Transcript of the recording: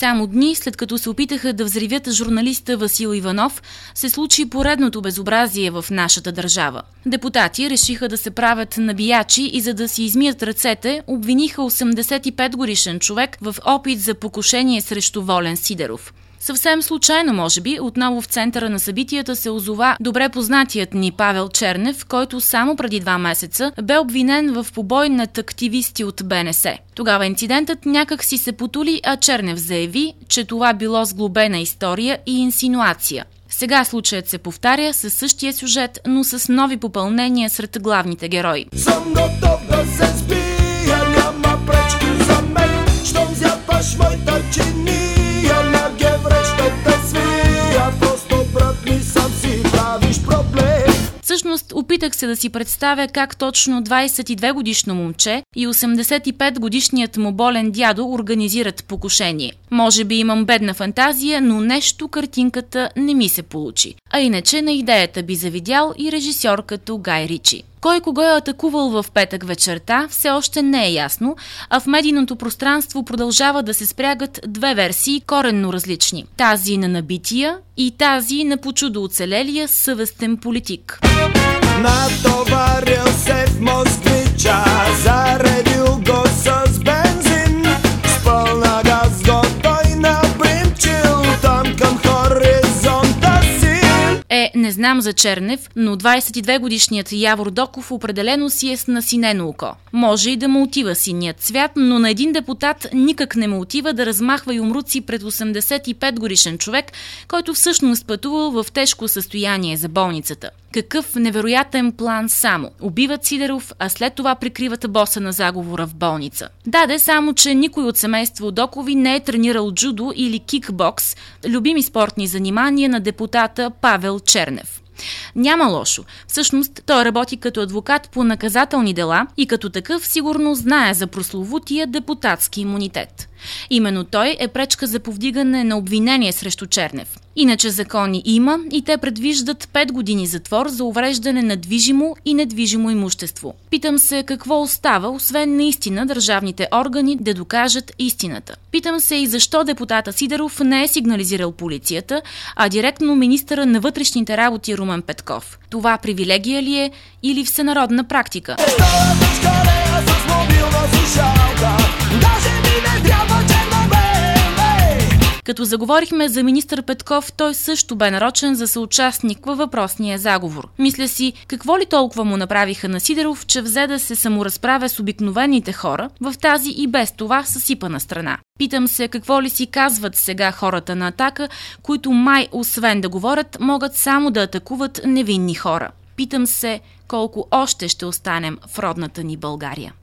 Само дни след като се опитаха да взривят журналиста Васил Иванов, се случи поредното безобразие в нашата държава. Депутати решиха да се правят набиячи и за да си измият ръцете, обвиниха 85-годишен човек в опит за покушение срещу Волен Сидеров. Съвсем случайно, може би, отново в центъра на събитията се озова добре познатият ни Павел Чернев, който само преди 2 месеца бе обвинен в побой над активисти от БНС. Тогава инцидентът някак си се потули, а Чернев заяви, че това било сглобена история и инсинуация. Сега случаят се повтаря със същия сюжет, но с нови попълнения сред главните герои. Съм готов да се сбия, няма пречки за мен, щом зяпаш моята чиния. Всъщност, опитах се да си представя как точно 22-годишно момче и 85-годишният му болен дядо организират покушение. Може би имам бедна фантазия, но нещо картинката не ми се получи. А иначе на идеята би завидял и режисьор като Гай Ричи. Кой кого е атакувал в петък вечерта, все още не е ясно, а в медийното пространство продължава да се спрягат две версии коренно различни. Тази на набития и тази на почудо оцелелия съвестен политик. Натоварил се в Москвича, заредил го с бензин, с пълна газ го той набримчил там към хоризонта си. Не знам за Чернев, но 22-годишният Явор Доков определено си е с насинено око. Може и да му отива синьият цвят, но на един депутат никак не му отива да размахва юмруци пред 85-годишен човек, който всъщност пътувал в тежко състояние за болницата. Какъв невероятен план само. Убиват Сидеров, а след това прикриват боса на заговора в болница. Даде само, че никой от семейство Докови не е тренирал джудо или кикбокс, любими спортни занимания на депутата Павел Чернев. Няма лошо. Всъщност той работи като адвокат по наказателни дела и като такъв сигурно знае за прословутия депутатски имунитет. Именно той е пречка за повдигане на обвинение срещу Чернев. Иначе закони има и те предвиждат 5 години затвор за увреждане на движимо и недвижимо имущество. Питам се какво остава, освен наистина държавните органи да докажат истината. Питам се и защо депутата Сидеров не е сигнализирал полицията, а директно министъра на вътрешните работи Румен Петков. Това привилегия ли е или всенародна практика? Като заговорихме за министър Петков, той също бе нарочен за съучастник във въпросния заговор. Мисля си, какво ли толкова му направиха на Сидеров, че взе да се саморазправя с обикновените хора в тази и без това съсипана страна. Питам се какво ли си казват сега хората на Атака, които май, освен да говорят, могат само да атакуват невинни хора. Питам се колко още ще останем в родната ни България.